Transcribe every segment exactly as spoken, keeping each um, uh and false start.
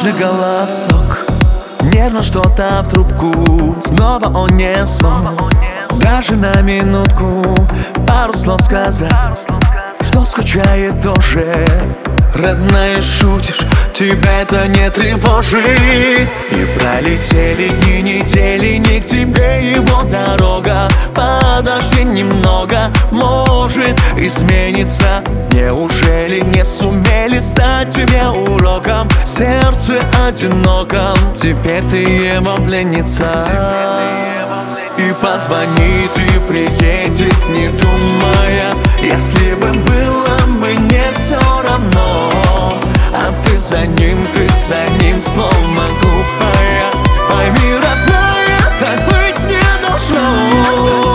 Нежный голосок, нервно что-то в трубку. Снова он не смог даже на минутку пару слов сказать, что скучает тоже. Родная, шутишь, тебя это не тревожит. И пролетели дни, недели, не к тебе его дорога. Подожди немного, может измениться. Неужели не сумели стать тебе уроком? Сердце одиноком, теперь ты его пленница. И позвонит, и приедет, не думая, если бы было бы не все равно. А ты за ним, ты за ним, словно глупая. Пойми, родная, так быть не должно.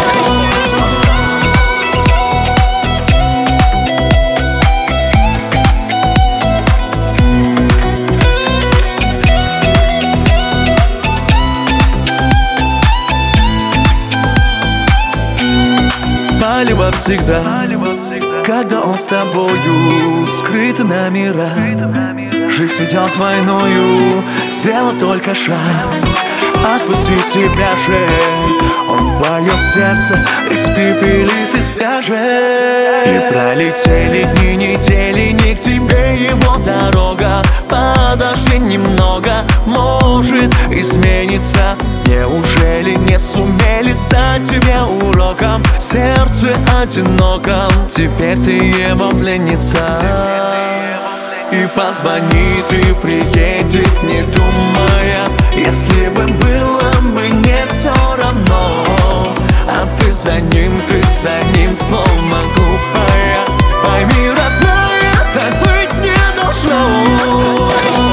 Палево всегда, когда он с тобою, скрыты номера. Жизнь ведет войною, сделал только шаг. Отпусти себя же, он твое сердце испепелит и свяжет. И пролетели дни, недели, не к тебе его дорога. Подожди немного, может измениться. Неужели не сумели стать тебе уроком? Сердце одиноком, теперь ты его пленница. И позвонит, и приедет, не думая, если бы было бы не все равно. А ты за ним, ты за ним, словно глупая. Пойми, родная, так быть не должно.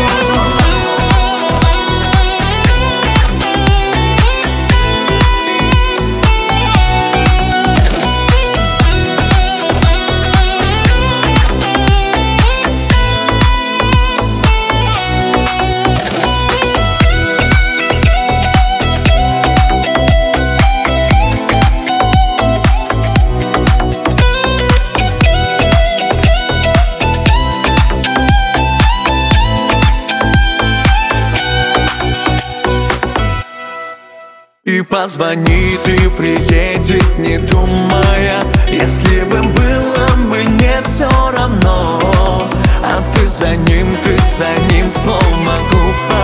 И позвонит, и приедет, не думая, если бы было бы не все равно. А ты за ним, ты за ним, словно глупая.